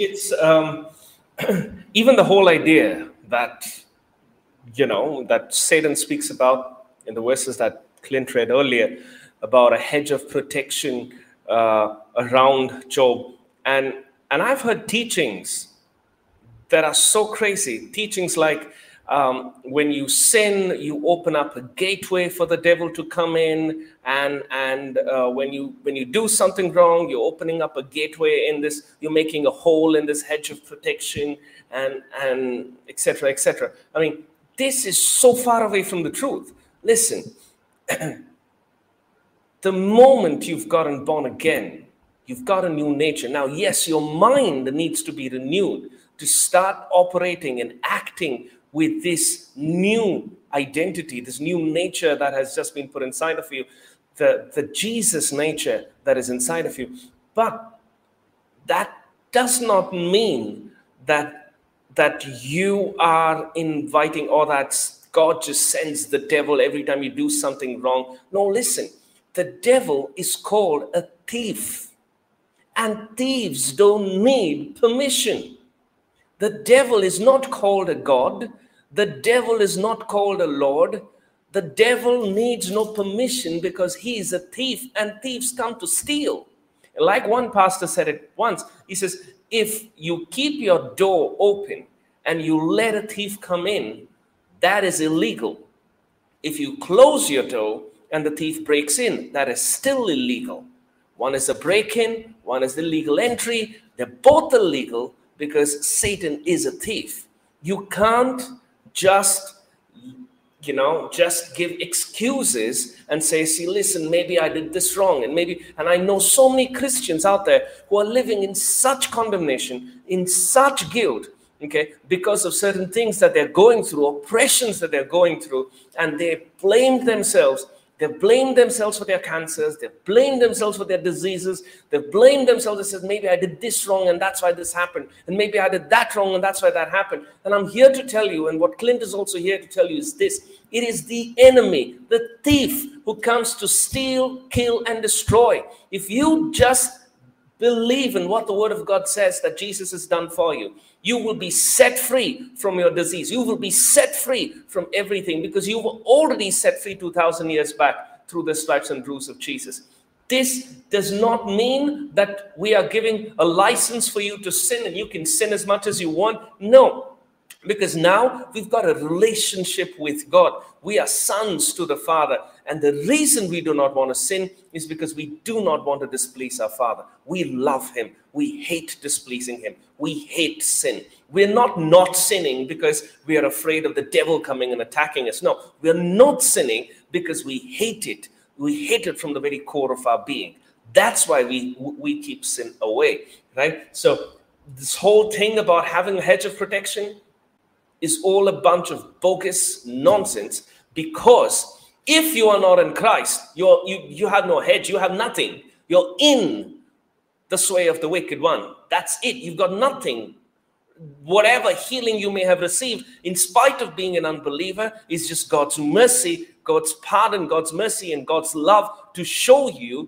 even the whole idea that, that Satan speaks about in the verses that Clint read earlier about a hedge of protection around Job. And I've heard teachings that are so crazy. Teachings like when you sin, you open up a gateway for the devil to come in, and when you do something wrong, you're opening up a gateway in this. You're making a hole in this hedge of protection, and et cetera, et cetera. I mean, this is so far away from the truth. Listen, the moment you've gotten born again, you've got a new nature. Now, yes, your mind needs to be renewed to start operating and acting with this new identity, this new nature that has just been put inside of you. the Jesus nature that is inside of you. But that does not mean that you are inviting, or that God just sends the devil every time you do something wrong. No, listen, the devil is called a thief, and thieves don't need permission. The devil is not called a God. The devil is not called a Lord. The devil needs no permission because he is a thief, and thieves come to steal. Like one pastor said it once, he says, if you keep your door open and you let a thief come in, that is illegal. If you close your door and the thief breaks in, that is still illegal. One is a break-in, one is the legal entry. They're both illegal because Satan is a thief. You can't just give excuses and say, see, listen, maybe I did this wrong. And I know so many Christians out there who are living in such condemnation, in such guilt, okay, because of certain things that they're going through, oppressions that they're going through, and they blame themselves. They blame themselves for their cancers. They blame themselves for their diseases. They blame themselves and says, maybe I did this wrong and that's why this happened. And maybe I did that wrong and that's why that happened. And I'm here to tell you, and what Clint is also here to tell you is this. It is the enemy, the thief, who comes to steal, kill, and destroy. If you just believe in what the Word of God says that Jesus has done for you, you will be set free from your disease. You will be set free from everything because you were already set free 2,000 years back through the stripes and bruise of Jesus. This does not mean that we are giving a license for you to sin and you can sin as much as you want. No. Because now we've got a relationship with God. We are sons to the Father. And the reason we do not want to sin is because we do not want to displease our Father. We love Him. We hate displeasing Him. We hate sin. We're not sinning because we are afraid of the devil coming and attacking us. No, we're not sinning because we hate it. We hate it from the very core of our being. That's why we keep sin away, right? So this whole thing about having a hedge of protection is all a bunch of bogus nonsense, because if you are not in Christ, you have no hedge, you have nothing. You're in the sway of the wicked one. That's it. You've got nothing. Whatever healing you may have received, in spite of being an unbeliever, is just God's mercy, God's pardon, God's mercy, and God's love to show you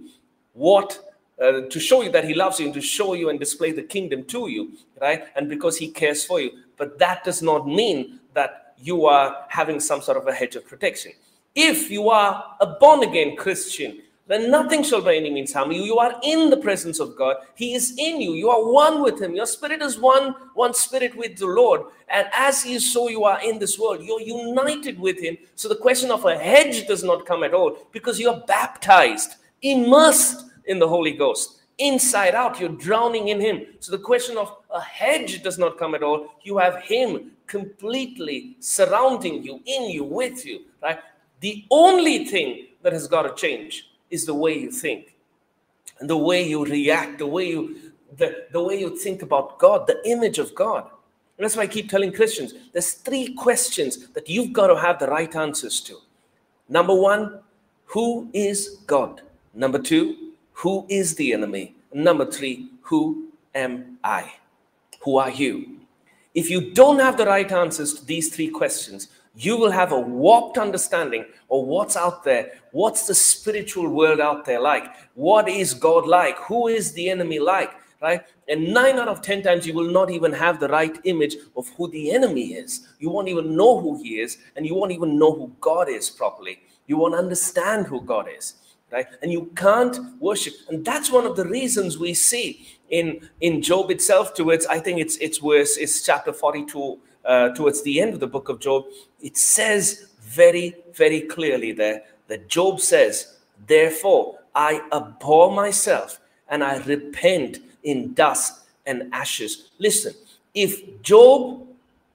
to show you that He loves you and to show you and display the kingdom to you, right? And because He cares for you. But that does not mean that you are having some sort of a hedge of protection. If you are a born-again Christian, then nothing shall by any means harm you. You are in the presence of God. He is in you. You are one with Him. Your spirit is one spirit with the Lord. And as He is, so you are in this world. You're united with Him. So the question of a hedge does not come at all, because you're baptized, immersed in the Holy Ghost. Inside out, you're drowning in Him. So the question of a hedge does not come at all. You have Him completely surrounding you, in you, with you, right? The only thing that has got to change is the way you think, and the way you react, the way you think about God, the image of God. And that's why I keep telling Christians, there's 3 questions that you've got to have the right answers to. Number 1, who is God? Number 2, who is the enemy? Number 3, who am I? Who are you? If you don't have the right answers to these 3 questions, you will have a warped understanding of what's out there. What's the spiritual world out there like? What is God like? Who is the enemy like? Right? And 9 out of 10 times, you will not even have the right image of who the enemy is. You won't even know who he is, and you won't even know who God is properly. You won't understand who God is. Right? And you can't worship. And that's one of the reasons we see in Job itself, towards, I think it's chapter 42, towards the end of the book of Job. It says very, very clearly there that Job says, therefore I abhor myself and I repent in dust and ashes. Listen, if Job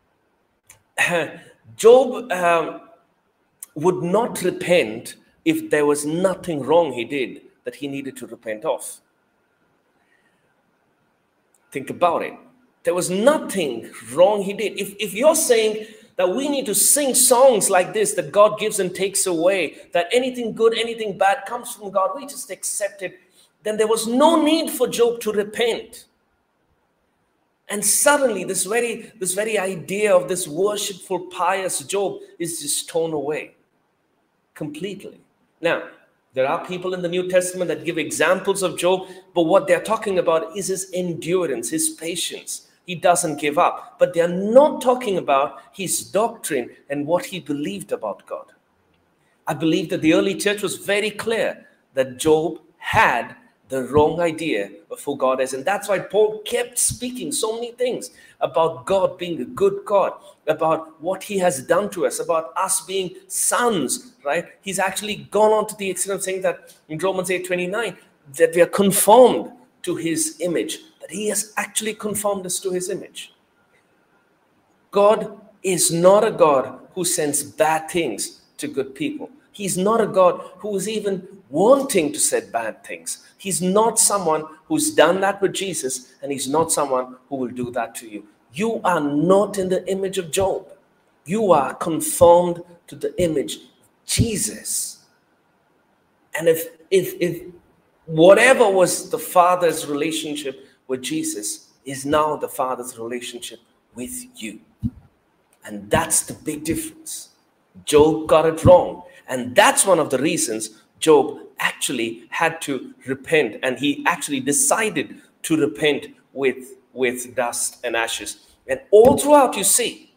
would not repent if there was nothing wrong he did that he needed to repent of. Think about it. There was nothing wrong he did. If you're saying that we need to sing songs like this, that God gives and takes away, that anything good, anything bad comes from God, we just accept it, then there was no need for Job to repent. And suddenly this very idea of this worshipful, pious Job is just torn away completely. Now, there are people in the New Testament that give examples of Job, but what they're talking about is his endurance, his patience. He doesn't give up. But they're not talking about his doctrine and what he believed about God. I believe that the early church was very clear that Job had the wrong idea of who God is. And that's why Paul kept speaking so many things about God being a good God, about what he has done to us, about us being sons, right? He's actually gone on to the extent of saying that in Romans 8:29, that we are conformed to his image, that he has actually conformed us to his image. God is not a God who sends bad things to good people. He's not a God who is even wanting to send bad things. He's not someone who's done that with Jesus, and he's not someone who will do that to you. You are not in the image of Job. You are conformed to the image of Jesus. And if whatever was the Father's relationship with Jesus is now the Father's relationship with you. And that's the big difference. Job got it wrong. And that's one of the reasons Job actually had to repent. And he actually decided to repent with dust and ashes. And all throughout you see,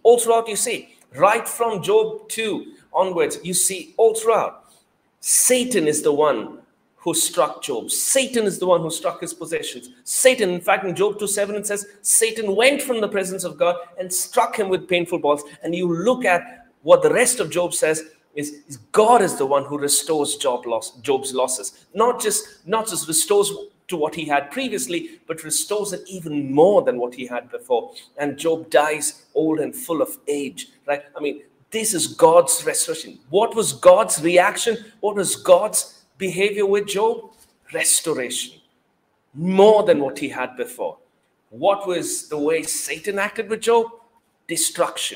right from Job 2 onwards, you see all throughout, Satan is the one who struck Job. Satan is the one who struck his possessions. Satan, in fact, in Job 2:7, it says, Satan went from the presence of God and struck him with painful balls. And you look at what the rest of Job says, is God is the one who restores Job's losses. Not just restores to what he had previously, but restores it even more than what he had before. And Job dies old and full of age, right? I mean, this is God's restoration. What was God's reaction? What was God's behavior with Job? Restoration. More than what he had before. What was the way Satan acted with Job? Destruction.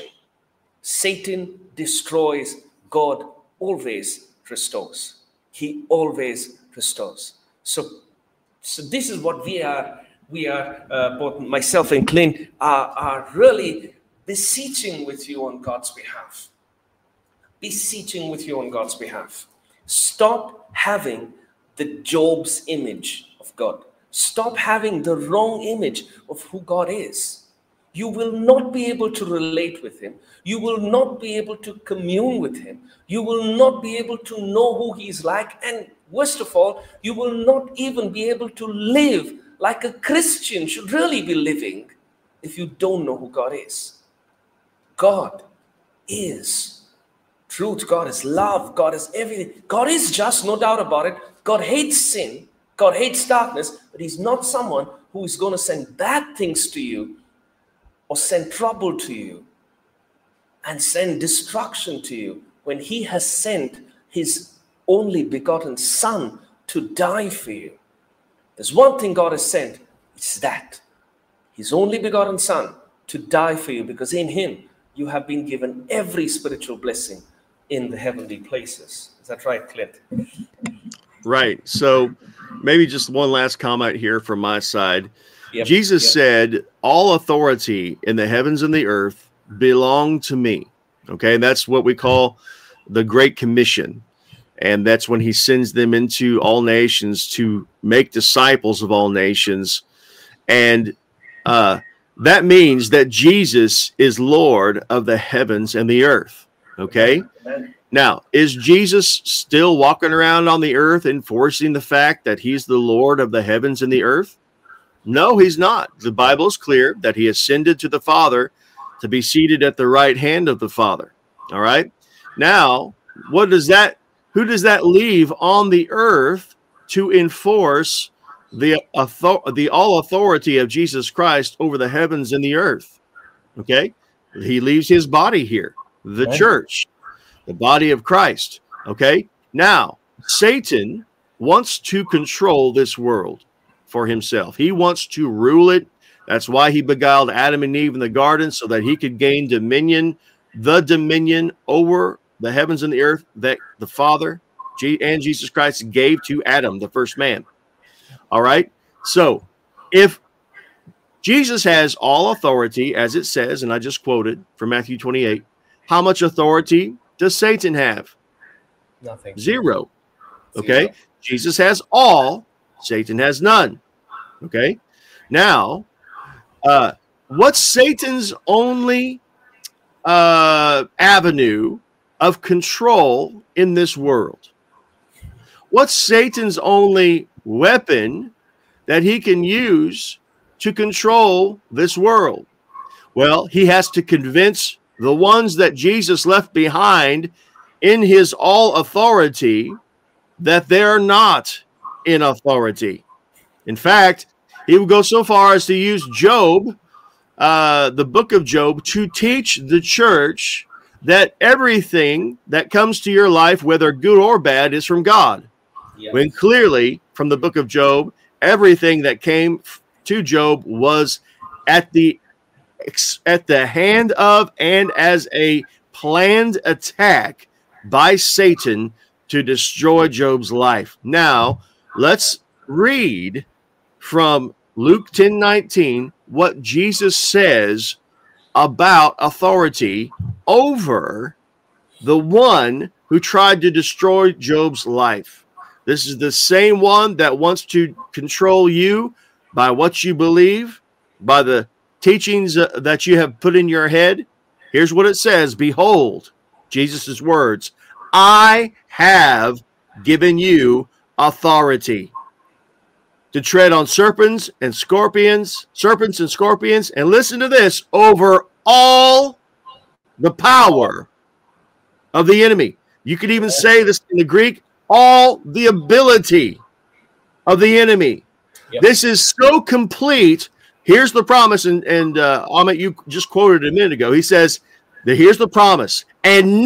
Satan destroys. God always restores. He always restores. So this is what we are both myself and Clint are really beseeching with you on God's behalf. Beseeching with you on God's behalf. Stop having the Job's image of God. Stop having the wrong image of who God is. You will not be able to relate with him. You will not be able to commune with him. You will not be able to know who he is like. And worst of all, you will not even be able to live like a Christian should really be living if you don't know who God is. God is truth. God is love. God is everything. God is just, no doubt about it. God hates sin. God hates darkness. But he's not someone who is going to send bad things to you, or send trouble to you, and send destruction to you, when he has sent his only begotten Son to die for you. There's one thing God has sent, it's that. His only begotten Son to die for you, because in him you have been given every spiritual blessing in the heavenly places. Is that right, Clint? Right. So maybe just one last comment here from my side. Yep. Jesus said, all authority in the heavens and the earth belong to me. Okay. And that's what we call the Great Commission. And that's when he sends them into all nations to make disciples of all nations. And that means that Jesus is Lord of the heavens and the earth. Okay. Now, is Jesus still walking around on the earth enforcing the fact that he's the Lord of the heavens and the earth? No, he's not. The Bible is clear that he ascended to the Father to be seated at the right hand of the Father. All right. Now, who does that leave on the earth to enforce the all authority of Jesus Christ over the heavens and the earth? Okay. He leaves his body here, the church, the body of Christ. Okay. Now, Satan wants to control this world for himself. He wants to rule it. That's why he beguiled Adam and Eve in the garden, so that he could gain dominion the dominion over the heavens and the earth that the Father and Jesus Christ gave to Adam, the first man. All right. So if Jesus has all authority, as it says, and I just quoted from Matthew 28, how much authority does Satan have? Nothing. Zero. Okay. Jesus has all, Satan has none. Okay. Now, what's Satan's only avenue of control in this world? What's Satan's only weapon that he can use to control this world? Well, he has to convince the ones that Jesus left behind in his all authority that they're not in authority. In fact, he would go so far as to use Job, the book of Job, to teach the church that everything that comes to your life, whether good or bad, is from God. Yes. When clearly, from the book of Job, everything that came to Job was at the hand of and as a planned attack by Satan to destroy Job's life. Now, let's read from Luke 10:19 what Jesus says about authority over the one who tried to destroy Job's life. This is the same one that wants to control you by what you believe, by the teachings that you have put in your head. Here's what it says. Behold, Jesus' words, I have given you authority to tread on serpents and scorpions, and listen to this, over all the power of the enemy. You could even say this in the Greek, all the ability of the enemy. Yep. This is so complete. Here's the promise, and Amit, you just quoted a minute ago. He says, here's the promise, and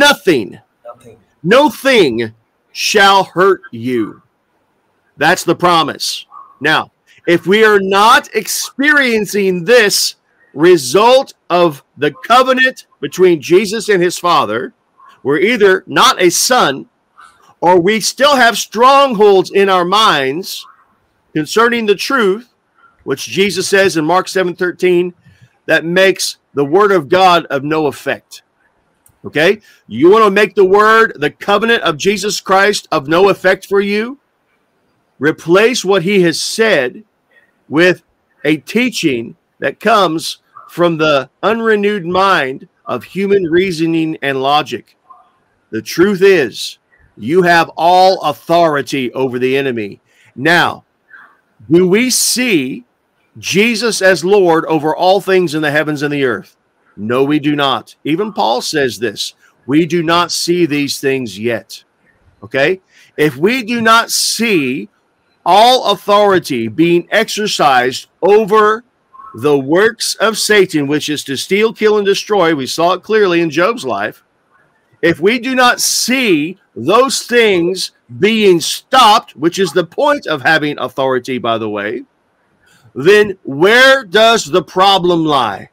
no thing shall hurt you. That's the promise. Now, if we are not experiencing this result of the covenant between Jesus and his Father, we're either not a son, or we still have strongholds in our minds concerning the truth, which Jesus says in Mark 7:13, that makes the word of God of no effect. Okay? You want to make the covenant of Jesus Christ of no effect for you? Replace what he has said with a teaching that comes from the unrenewed mind of human reasoning and logic. The truth is, you have all authority over the enemy. Now, do we see Jesus as Lord over all things in the heavens and the earth? No, we do not. Even Paul says this. We do not see these things yet. Okay? If we do not see all authority being exercised over the works of Satan, which is to steal, kill, and destroy, we saw it clearly in Job's life. If we do not see those things being stopped, which is the point of having authority, by the way, then where does the problem lie?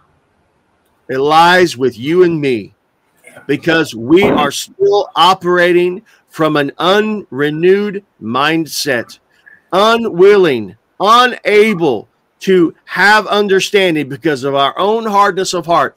It lies with you and me, because we are still operating from an unrenewed mindset, unwilling, unable to have understanding because of our own hardness of heart,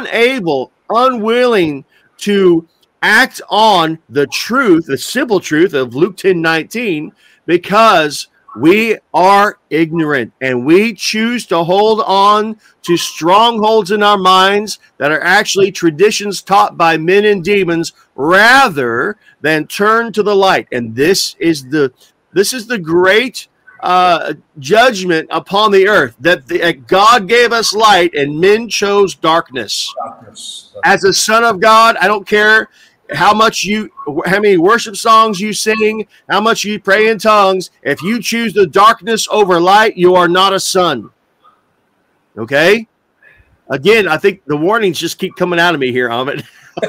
unwilling to act on the truth, the simple truth of Luke 10:19, because we are ignorant and we choose to hold on to strongholds in our minds that are actually traditions taught by men and demons rather than turn to the light. And this is the great judgment upon the earth, that God gave us light and men chose darkness. As a son of God, I don't care how many worship songs you sing, how much you pray in tongues. If you choose the darkness over light, you are not a son. Okay? Again, I think the warnings just keep coming out of me here, Amit.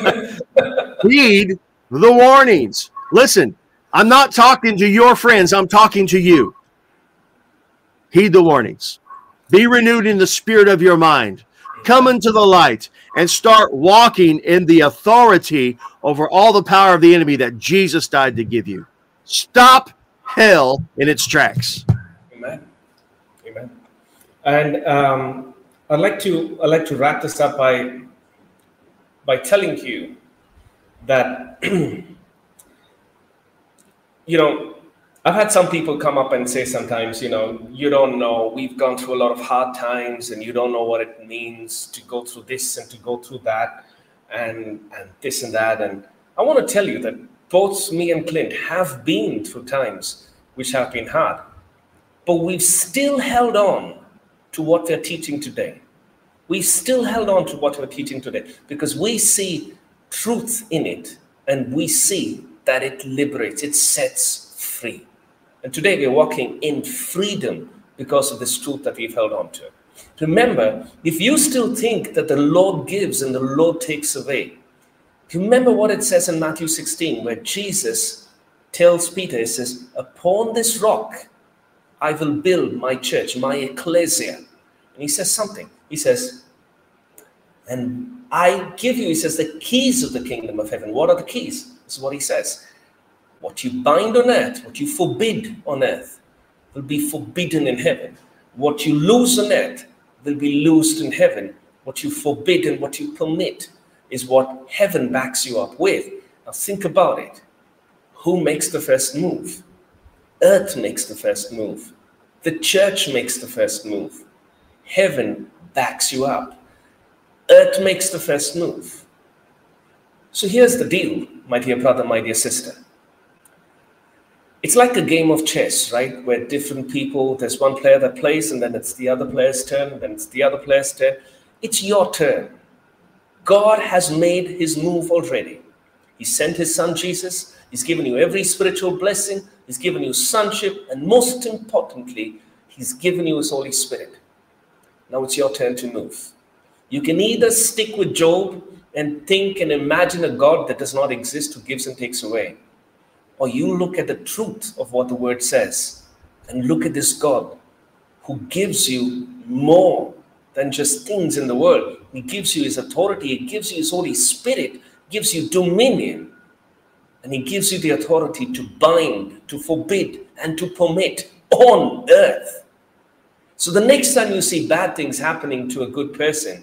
Heed the warnings. Listen, I'm not talking to your friends. I'm talking to you. Heed the warnings. Be renewed in the spirit of your mind. Come into the light and start walking in the authority over all the power of the enemy that Jesus died to give you. Stop hell in its tracks. Amen. Amen. And I'd like to wrap this up by telling you that I've had some people come up and say sometimes, you don't know, we've gone through a lot of hard times and you don't know what it means to go through this and to go through that and this and that. And I want to tell you that both me and Clint have been through times which have been hard, but we've still held on to what we're teaching today. We've still held on to what we're teaching today because we see truth in it and we see that it liberates, it sets free. And today we're walking in freedom because of this truth that we've held on to. Remember, if you still think that the Lord gives and the Lord takes away, remember what it says in Matthew 16, where Jesus tells Peter, he says, upon this rock, I will build my church, my ecclesia. And he says something. He says, and I give you, he says, the keys of the kingdom of heaven. What are the keys? This is what he says. What you bind on earth, what you forbid on earth, will be forbidden in heaven. What you loose on earth will be loosed in heaven. What you forbid and what you permit is what heaven backs you up with. Now think about it. Who makes the first move? Earth makes the first move. The church makes the first move. Heaven backs you up. Earth makes the first move. So here's the deal, my dear brother, my dear sister. It's like a game of chess, right? Where different people, there's one player that plays and then it's the other player's turn, and then it's the other player's turn. It's your turn. God has made his move already. He sent his son Jesus. He's given you every spiritual blessing. He's given you sonship. And most importantly, he's given you his Holy Spirit. Now it's your turn to move. You can either stick with Job and think and imagine a God that does not exist who gives and takes away. Or you look at the truth of what the word says and look at this God who gives you more than just things in the world. He gives you his authority. He gives you his Holy Spirit, gives you dominion. And he gives you the authority to bind, to forbid, and to permit on earth. So the next time you see bad things happening to a good person,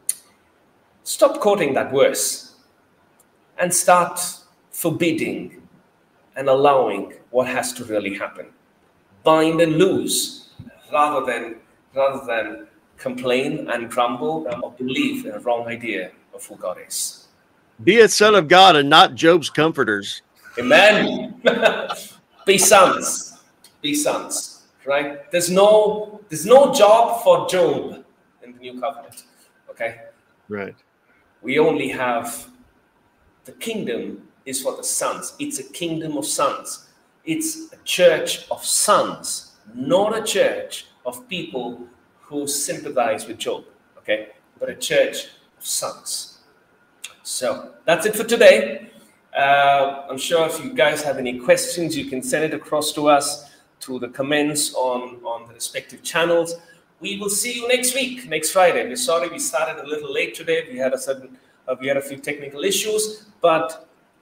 stop quoting that verse and start forbidding and allowing what has to really happen. Bind and loose rather than complain and grumble or believe in a wrong idea of who God is. Be a son of God and not Job's comforters. Amen. Be sons. Be sons. Right? There's no job for Job in the new covenant. Okay? Right. We only have the kingdom is for the sons. It's a kingdom of sons. It's a church of sons, not a church of people who sympathize with Job, okay? But a church of sons. So that's it for today. I'm sure if you guys have any questions, you can send it across to us through the comments on the respective channels. We will see you next week, next Friday. We're sorry we started a little late today. We had a few technical issues, but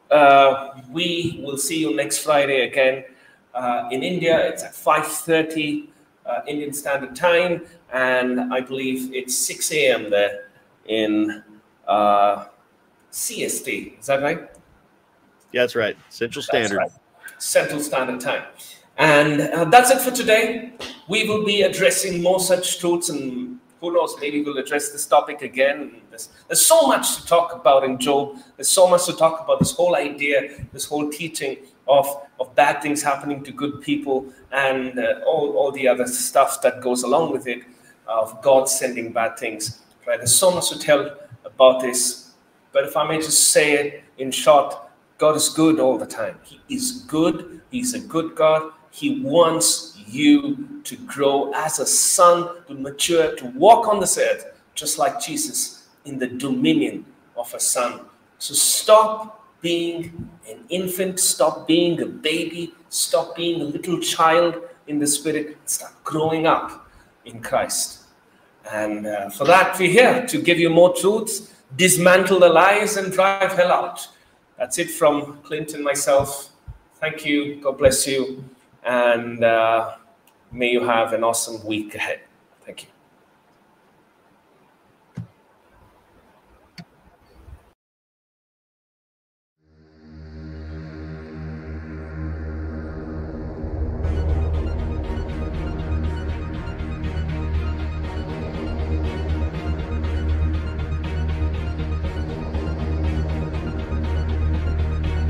we will see you next Friday again. In India, it's at 5:30 Indian Standard Time, and I believe it's 6 a.m. there in CST. Is that right? Yeah, that's right. Central Standard. Right. Central Standard Time. And that's it for today. We will be addressing more such truths, and who knows, maybe we'll address this topic again. There's so much to talk about in Job. There's so much to talk about, this whole idea, this whole teaching of bad things happening to good people, and all the other stuff that goes along with it, of God sending bad things. Right? There's so much to tell about this. But if I may just say it in short, God is good all the time. He is good. He's a good God. He wants you to grow as a son, to mature, to walk on this earth, just like Jesus, in the dominion of a son. So stop being an infant, stop being a baby, stop being a little child in the spirit, start growing up in Christ. And for that, we're here to give you more truths, dismantle the lies, and drive hell out. That's it from Clint and myself. Thank you. God bless you. And may you have an awesome week ahead. Thank you.